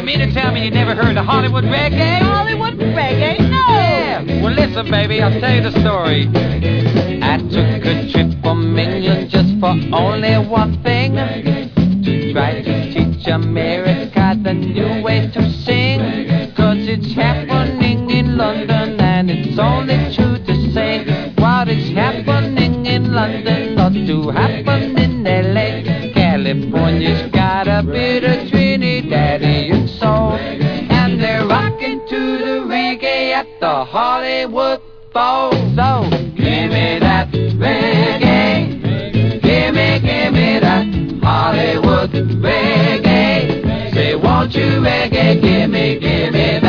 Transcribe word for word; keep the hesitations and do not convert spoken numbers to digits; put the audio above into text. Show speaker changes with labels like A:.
A: mean to tell me you never heard of Hollywood reggae?
B: Hollywood reggae? No.
A: Yeah. Well, listen, baby, I'll tell you the story. I took a trip from England just for only one thing. To try to teach America the new way to sing. Cause it's happening in London and it's only true to say what is happening in London ought to happen in L A. California's got a bit of Trinidadian soul, and they're rocking to the reggae at the Hollywood Bowl. So give me that reggae, give me, give me that Hollywood reggae. Say, won't you reggae, give me, give me